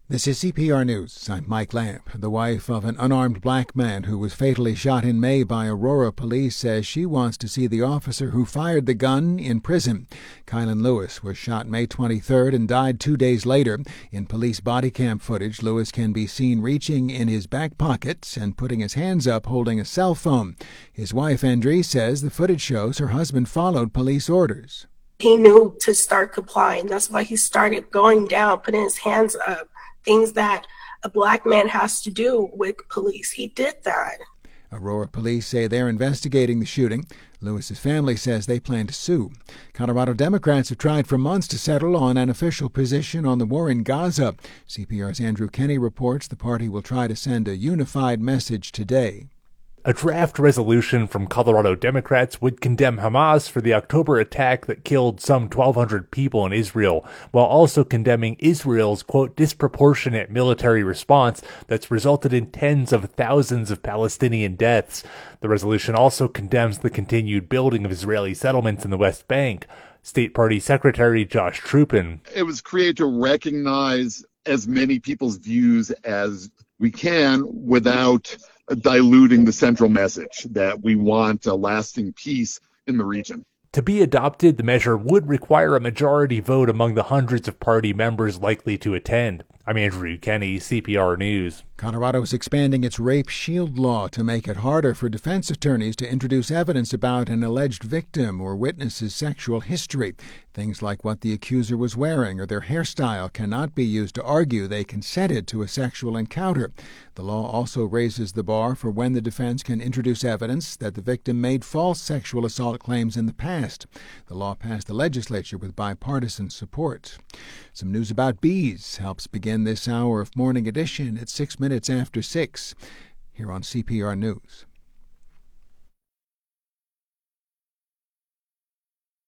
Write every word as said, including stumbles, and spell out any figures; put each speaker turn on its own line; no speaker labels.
This is C P R News. I'm Mike Lamb. The wife of an unarmed black man who was fatally shot in May by Aurora police says she wants to see the officer who fired the gun in prison. Kylan Lewis was shot May twenty-third and died two days later. In police body cam footage, Lewis can be seen reaching in his back pocket and putting his hands up holding a cell phone. His wife, Andree, says the footage shows her husband followed police orders.
He knew to start complying. That's why he started going down, putting his hands up. Things that a black man has to do with police. He did that.
Aurora police say they're investigating the shooting. Lewis's family says they plan to sue. Colorado Democrats have tried for months to settle on an official position on the war in Gaza. C P R's Andrew Kenney reports the party will try to send a unified message today.
A draft resolution from Colorado Democrats would condemn Hamas for the October attack that killed some twelve hundred people in Israel, while also condemning Israel's, quote, disproportionate military response that's resulted in tens of thousands of Palestinian deaths. The resolution also condemns the continued building of Israeli settlements in the West Bank. State Party Secretary Josh Trupin.
It was created to recognize as many people's views as we can without diluting the central message that we want a lasting peace in the region.
To be adopted, the measure would require a majority vote among the hundreds of party members likely to attend. I'm Andrew Kenney, C P R News.
Colorado is expanding its rape shield law to make it harder for defense attorneys to introduce evidence about an alleged victim or witness's sexual history. Things like what the accuser was wearing or their hairstyle cannot be used to argue they consented to a sexual encounter. The law also raises the bar for when the defense can introduce evidence that the victim made false sexual assault claims in the past. The law passed the legislature with bipartisan support. Some news about bees helps begin this hour of Morning Edition at six minutes after six here on C P R News.